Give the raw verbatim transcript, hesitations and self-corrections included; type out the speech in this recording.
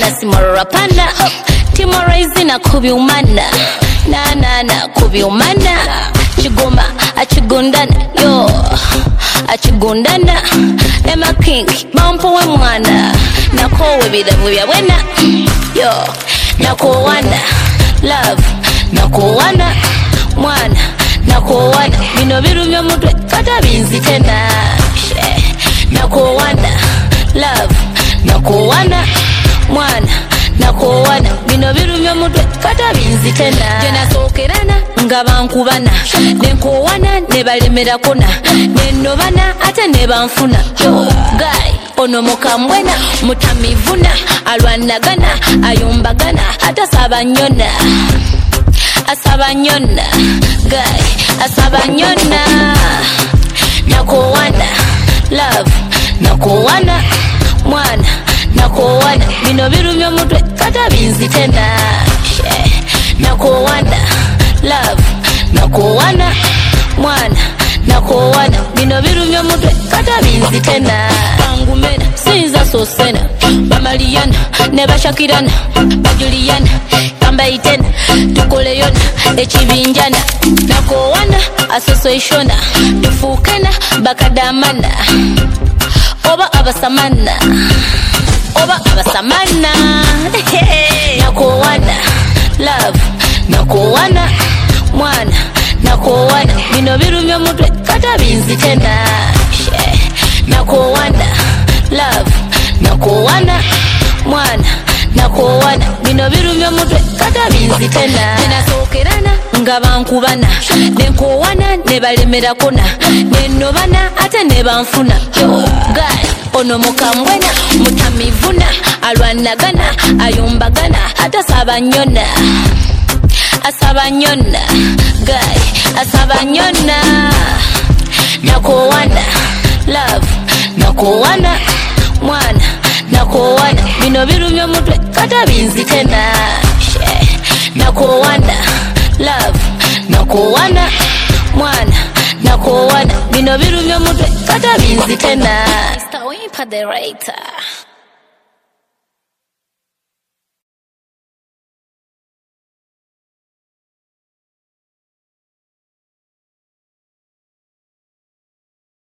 simorora panda timorize na kubiumana na na na kubiumana chigoma achigundana yo achigundana ema king bampo we mwana nakowe bidavu bya bwena yo nakowana love nakowana mwana nakowana bino birumya mutwe kata binzi tena nakowana love nakowana mwana nakowana bino birumya mutwe kata binzi tena jena sokerana nga bankubana nenkowana ne balemera kona nenobana ate ne banfuna yo guy ono mukambwena mutamivuna alwanagana ayombagana atasaba nyona asaba nyona guy asaba nyona nakowana love nakowana mwana nakowana bino birumya mutwe kata binzi tena nakowana love nakowana mwana nakowana bino birumya mutwe kata binzi tena angumena sinza sosena bamaliyana ne bashakirana bajuliana kambaitena tukoleyona ekibinjana nakowana associationa tufukana bakadamana oba abasamana oba abasamana nakowana love nakowana mwana nakowana bino birumya mutwe kata binzi tena nakowana love nakowana mwana nakowana bino birumya mutwe kata binzi tena nasokerana nga bankubana nenkowana ne balemera kona nenobana ate ne banfuna guy ono mukambwena mutamivuna alwanagana ayombagana atasaba nyona asaba nyona guy asaba nyona nakowana love nakowana mwana nakowana bino birumya mutwe kata binzi tena nakowana love nakowana mwana nakowana bino birumya mutwe kata binzi tena Mister Wimpa the writer.